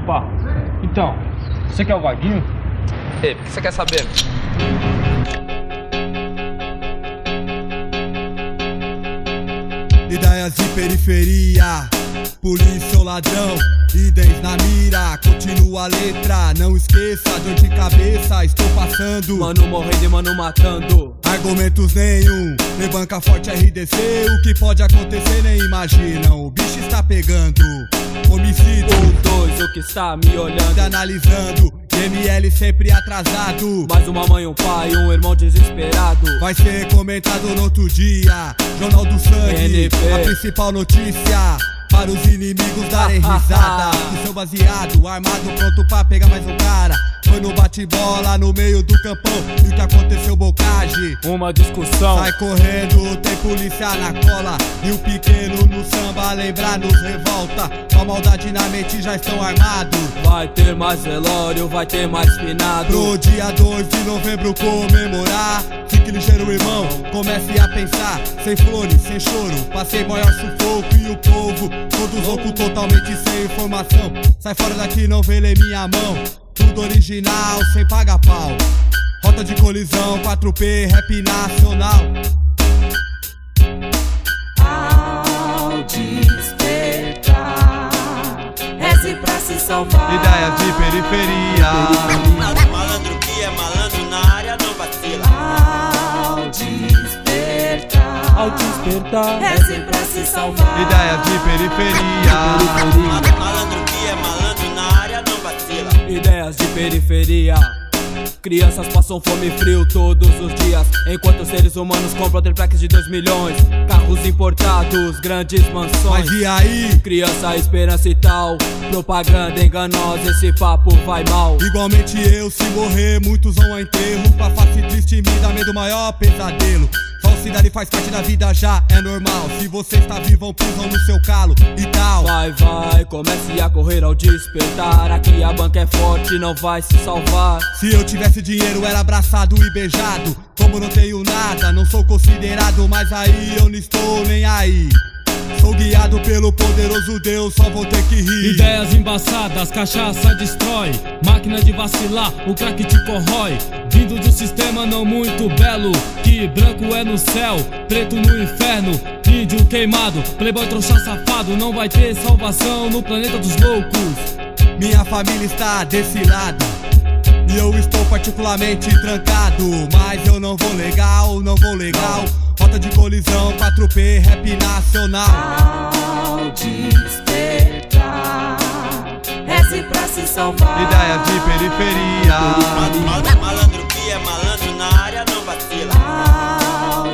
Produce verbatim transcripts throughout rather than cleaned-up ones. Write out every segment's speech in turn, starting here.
Opa, então, você quer o Vaguinho? Ei, o que você quer saber? Ideias de periferia, polícia ou ladrão, ideias na mira, continua a letra. Não esqueça, dor de cabeça, estou passando. Mano morrendo e mano matando. Argumentos nenhum, nem banca forte R D C. O que pode acontecer nem imaginam. O bicho está pegando, homicídio. Um, dois, o que está me olhando, tá analisando. M L sempre atrasado. Mais uma mãe, um pai, um irmão desesperado. Vai ser comentado no outro dia. Jornal do Sangue, N P. a principal notícia. Para os inimigos darem risada. O seu baseado, armado, pronto pra pegar mais um cara. Foi no bate-bola no meio do campão. E o que aconteceu, bocage? Uma discussão. Sai correndo, tem polícia na cola. E o pequeno no samba lembrar nos revolta. Com a maldade na mente já estão armados. Vai ter mais velório, vai ter mais finado. Pro dia dois de novembro comemorar. Fique ligeiro, irmão, comece a pensar. Sem flores, sem choro, passei maior sufoco. E o povo, todos loucos, totalmente sem informação. Sai fora daqui, não vê ler minha mão. Tudo original, sem pagar pau. Rota de colisão, quatro P, rap nacional. Ao despertar, reze pra se salvar. Ideias de periferia. Malandro que é malandro na área não vacila. Ao despertar, Ao despertar, reze pra se salvar. Ideias de periferia. Malandro que é malandro na área não vacila. ideias de periferia. Crianças passam fome e frio todos os dias, enquanto seres humanos compram triplex de dois milhões, carros importados, grandes mansões. Mas e aí? Criança, esperança e tal, propaganda enganosa, esse papo vai mal. Igualmente eu, se morrer, muitos vão a enterro. Pra face triste me dá medo, maior pesadelo. Falsidade faz parte da vida, já é normal. Se você está vivo, pisam no seu calo e tal. Vai, vai, comece a correr ao despertar. Aqui a banca é forte, não vai se salvar. Se eu tivesse dinheiro, era abraçado e beijado. Como não tenho nada, não sou considerado. Mas aí eu não estou nem aí. Sou guiado pelo poderoso Deus, só vou ter que rir. Ideias embaçadas, cachaça destrói. Máquina de vacilar, o crack te corrói. Vindo de um sistema não muito belo, que branco é no céu, preto no inferno. Índio queimado, playboy trouxa safado. Não vai ter salvação no planeta dos loucos. Minha família está desse lado e eu estou particularmente trancado. Mas eu não vou legal, não vou legal. Rota de colisão, quatro P, rap nacional. Ao despertar, reze pra se salvar. Ideias de periferia. Malandro que é malandro na área não vacila. Ao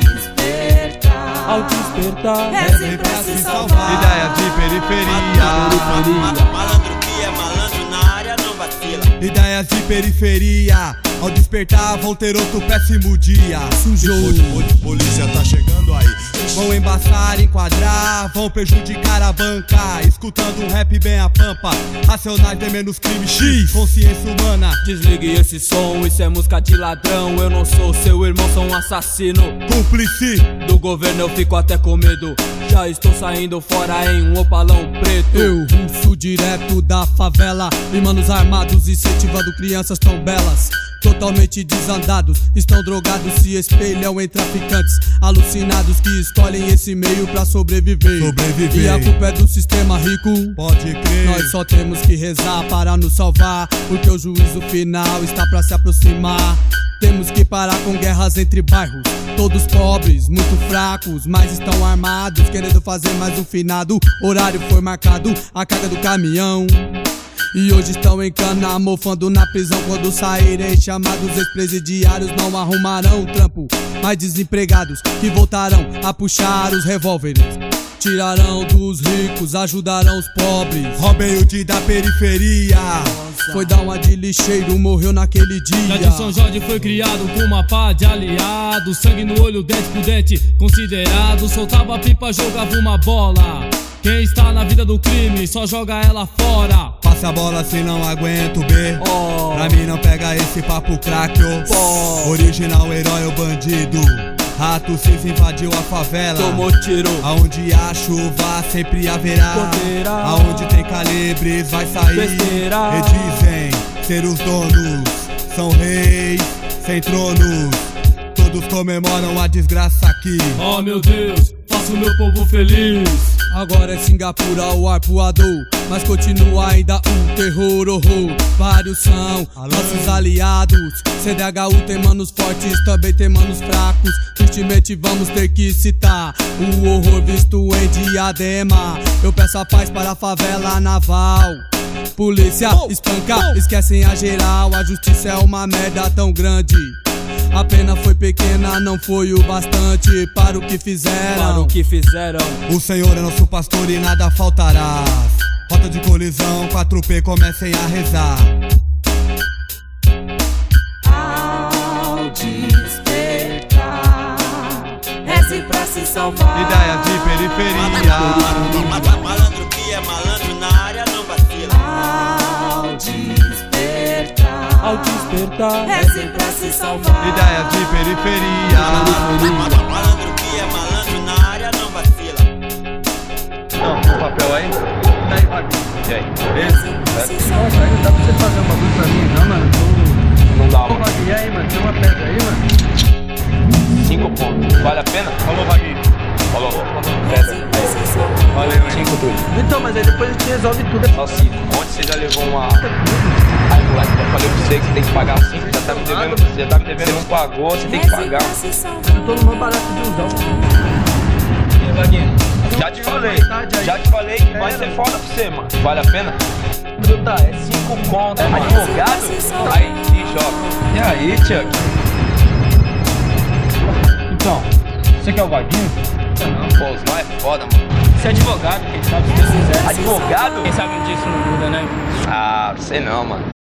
despertar, Ao despertar, reze pra se salvar. Ideias de periferia. Malandro que é malandro na área não vacila. Ideias de periferia. Ao despertar vão ter outro péssimo dia. Sujou. Polícia tá chegando aí. Vão embaçar, enquadrar, vão prejudicar a banca. Escutando um rap bem a pampa. Racionais de menos crime, X, consciência humana. desligue esse som, isso é música de ladrão. Eu não sou seu irmão, sou um assassino. Cúmplice Do governo eu fico até com medo. Já estou saindo fora em um opalão preto. Eu, russo direto da favela, e manos armados incentivando crianças tão belas. Totalmente desandados, estão drogados, se espelham em traficantes alucinados que escolhem esse meio pra sobreviver. Sobreviver. E a culpa é do sistema rico. Pode crer. Nós só temos que rezar para nos salvar, porque o juízo final está pra se aproximar. Temos que parar com guerras entre bairros, todos pobres, muito fracos, mas estão armados, querendo fazer mais um finado. Horário foi marcado, a carga do caminhão. E hoje estão em cana, mofando na prisão. Quando saírem chamados, ex-presidiários não arrumarão trampo. Mais desempregados que voltarão a puxar os revólveres. Tirarão dos ricos, ajudarão os pobres. Robin Hood da periferia. Foi dar uma de lixeiro, morreu naquele dia. Já de São Jorge foi criado com uma pá de aliado. Sangue no olho, dente por dente, considerado. Soltava pipa, jogava uma bola. Quem está na vida do crime, só joga ela fora. Passa a bola se não aguento, B. Oh. Pra mim não pega esse papo crack, oh. Oh. Original herói ou bandido. Rato cinza invadiu a favela. Tomou tiro. Aonde há chuva sempre haverá. Poderá. Aonde tem carinho calibres vai sair. Besteira. E dizem ser os donos, são reis sem tronos. Todos comemoram a desgraça aqui. Oh meu Deus, faça o meu povo feliz. Agora é Singapura o arpoador, mas continua ainda um terror, horror. Vários são Alô. nossos aliados. C D H U tem manos fortes, também tem manos fracos. Tristemente vamos ter que citar o horror visto em Diadema. Eu peço a paz para a favela naval. Polícia espanca, esquecem a geral. A justiça é uma merda tão grande. A pena foi pequena, não foi o bastante para o que fizeram. Para o que fizeram. O Senhor é nosso pastor e nada faltará. Rota de colisão, quatro P comecem a rezar. Ao despertar, reze pra se salvar. Ideias de periferia. Malandro que é malandro na área não vacila. Ao despertar, Ao despertar, reze pra se salvar. Ideias de periferia. Malandro que é malandro na área não vacila. Não, o papel aí? Tá aí, Vaguinho. E aí? Reze pra se salvar. Não dá pra você fazer um bagulho pra mim, não, mano. Não dá, Ô, mano. Vaguinho, e aí, mano? Tem uma pedra aí, mano? Cinco pontos. Vale a pena? Falou, Vaguinho. Falou. Reze Pedra. pra se salvar. Valeu, hein? Cinco tudo. Então, mas aí depois a gente resolve tudo. Só cinco. Ontem você já levou uma... Aí, moleque, eu falei pra você que você tem que pagar cinco. Já tá me devendo, você tá me devendo, você não pagou, você tem que Reze pagar. pra se salvar. Eu tô no mais barato de usar. E aí, Vaguinho? Já te falei, já te falei que vai ser foda pra você, mano. Vale a pena? Bruta, é cinco conto, É mano. advogado? Aí, e joga. E aí, Chuck? Então, você quer o Vaguinho? Pô, os não é foda, mano. Você é advogado, quem sabe se Deus quiser. Advogado? Quem sabe disso não muda, né? Ah, sei não, mano.